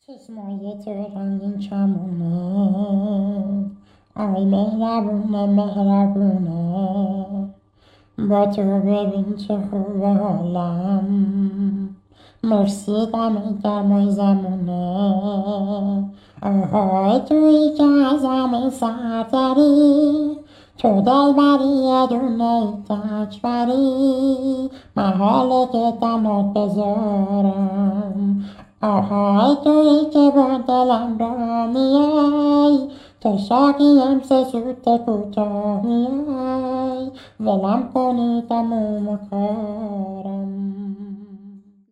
چشمای تو رنگین کمونه، آی مهربونه مهربونه، با تو ببین چه خوبه حالم، مرسی دم گرمای زمونه. آهای تویی که از همه سرتری، تو دلبری یه دونه تکبری، محاله که دمت بذارم. آهای تویی که با دلم را میای، تو شاقیم سشوت کوتاه میای، ولم کنی تموم کارم.